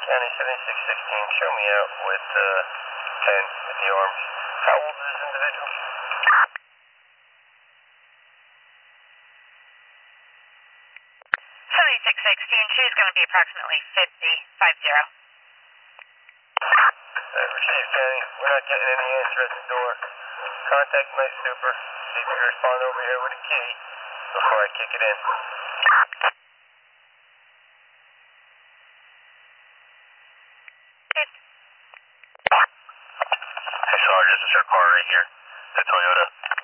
County 7616, show me out with 10 with the arms. How old is this individual? 7616, she's going to be approximately 50. Received, County. We're not getting any answer at the door. Contact my super. See if you can respond over here with a key before I kick it in. Hey, Sarge, this is her car right here. The Toyota.